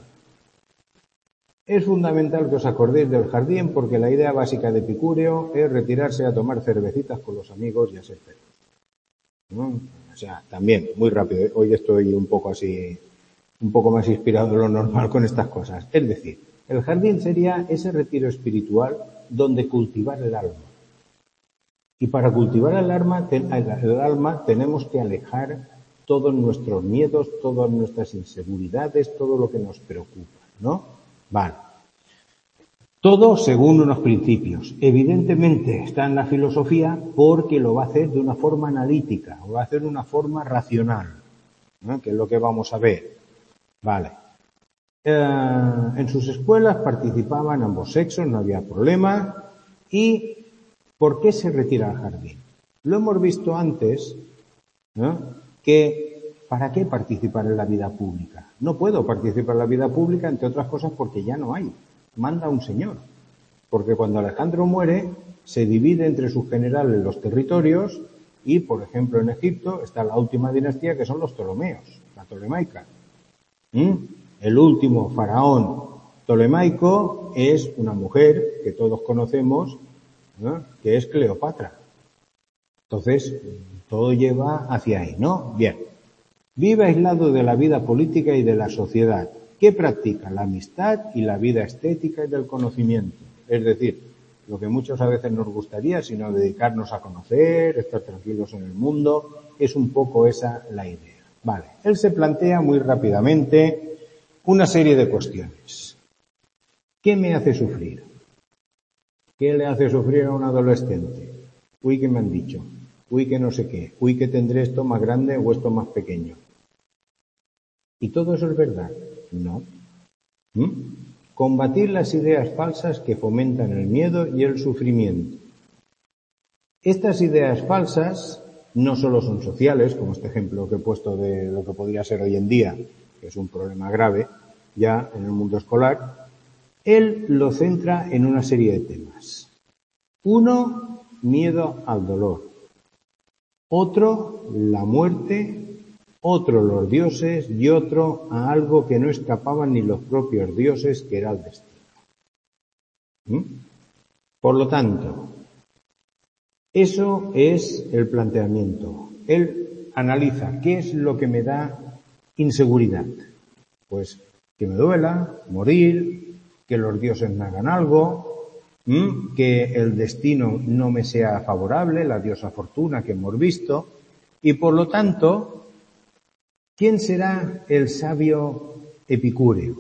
[SPEAKER 1] Es fundamental que os acordéis del Jardín porque la idea básica de Epicúreo es retirarse a tomar cervecitas con los amigos y a ser feliz. ¿No? O sea, también, muy rápido, hoy estoy un poco así, un poco más inspirado de lo normal con estas cosas. Es decir, el Jardín sería ese retiro espiritual donde cultivar el alma. Y para cultivar el alma, el alma tenemos que alejar todos nuestros miedos, todas nuestras inseguridades, todo lo que nos preocupa, ¿no? Vale. Todo según unos principios. Evidentemente está en la filosofía porque lo va a hacer de una forma analítica, lo va a hacer de una forma racional, ¿no? Que es lo que vamos a ver. Vale. Eh, en sus escuelas participaban ambos sexos, no había problema. ¿Y por qué se retira al Jardín? Lo hemos visto antes, ¿no? Que ¿para qué participar en la vida pública? No puedo participar en la vida pública, entre otras cosas, porque ya no hay. Manda un señor. Porque cuando Alejandro muere, se divide entre sus generales los territorios y, por ejemplo, en Egipto está la última dinastía que son los Ptolomeos, la Tolemaica. ¿Mm? El último faraón tolemaico es una mujer que todos conocemos, ¿no? Que es Cleopatra. Entonces, todo lleva hacia ahí, ¿no? Bien. Vive aislado de la vida política y de la sociedad. ¿Qué practica? La amistad y la vida estética y del conocimiento. Es decir, lo que muchas a veces nos gustaría, sino dedicarnos a conocer, estar tranquilos en el mundo, es un poco esa la idea. Vale. Él se plantea muy rápidamente una serie de cuestiones. ¿Qué me hace sufrir? ¿Qué le hace sufrir a un adolescente? Uy, que me han dicho. Uy, que no sé qué. Uy, que tendré esto más grande o esto más pequeño. ¿Y todo eso es verdad? No. ¿Mm? Combatir las ideas falsas que fomentan el miedo y el sufrimiento. Estas ideas falsas no solo son sociales, como este ejemplo que he puesto de lo que podría ser hoy en día, que es un problema grave ya en el mundo escolar. Él lo centra en una serie de temas. Uno, miedo al dolor. Otro, la muerte. Otro, los dioses. Y otro, a algo que no escapaban ni los propios dioses, que era el destino. ¿Mm? Por lo tanto, eso es el planteamiento. Él analiza qué es lo que me da inseguridad. Pues que me duela, morir, que los dioses me hagan algo, ¿m? que el destino no me sea favorable, la diosa Fortuna que hemos visto, y por lo tanto, ¿quién será el sabio epicúreo?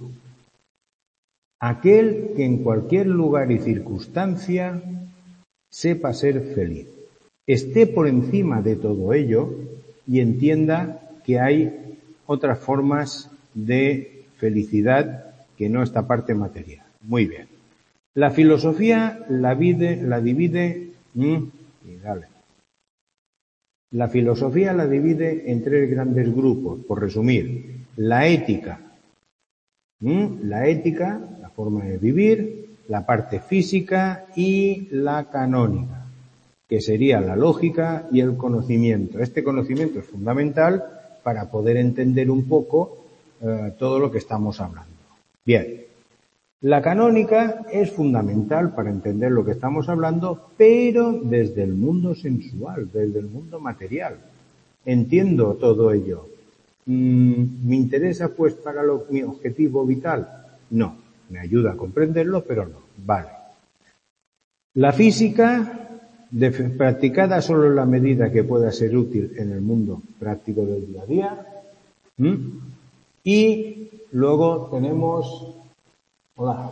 [SPEAKER 1] Aquel que en cualquier lugar y circunstancia sepa ser feliz, esté por encima de todo ello y entienda que hay otras formas de felicidad que no esta parte material. Muy bien. La filosofía la, vide, la divide, mmm, y dale. La filosofía la divide en tres grandes grupos, por resumir. La ética, mmm, la ética, la forma de vivir, la parte física y la canónica, que sería la lógica y el conocimiento. Este conocimiento es fundamental para poder entender un poco eh, todo lo que estamos hablando. Bien, la canónica es fundamental para entender lo que estamos hablando, pero desde el mundo sensual, desde el mundo material. Entiendo todo ello. Mm, ¿Me interesa pues para lo, mi objetivo vital? No, me ayuda a comprenderlo, pero no. Vale. La física de, practicada solo en la medida que pueda ser útil en el mundo práctico del día a día. ¿Mm? Y luego tenemos, hola,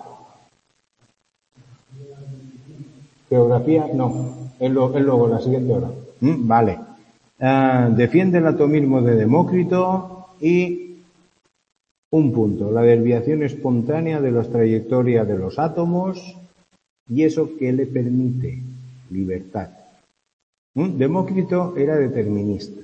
[SPEAKER 1] geografía, no, es, lo, es luego la siguiente hora. ¿Mm? Vale. Uh, defiende el atomismo de Demócrito y un punto, la desviación espontánea de las trayectorias de los átomos y eso que le permite libertad. ¿Mm? Demócrito era determinista.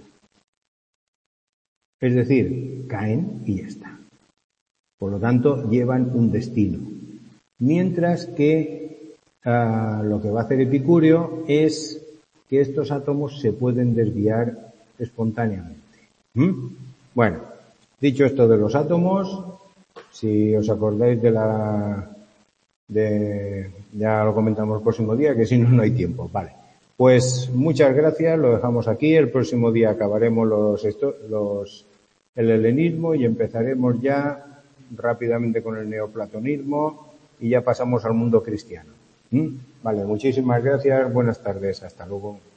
[SPEAKER 1] Es decir, caen y ya está. Por lo tanto, llevan un destino. Mientras que uh, lo que va a hacer Epicúreo es que estos átomos se pueden desviar espontáneamente. ¿Mm? Bueno, dicho esto de los átomos, si os acordáis de la... de ya lo comentamos el próximo día, que si no, no hay tiempo. Vale. Pues muchas gracias, lo dejamos aquí. El próximo día acabaremos los, esto, los el helenismo y empezaremos ya rápidamente con el neoplatonismo y ya pasamos al mundo cristiano. ¿Mm? Vale, muchísimas gracias, buenas tardes, hasta luego.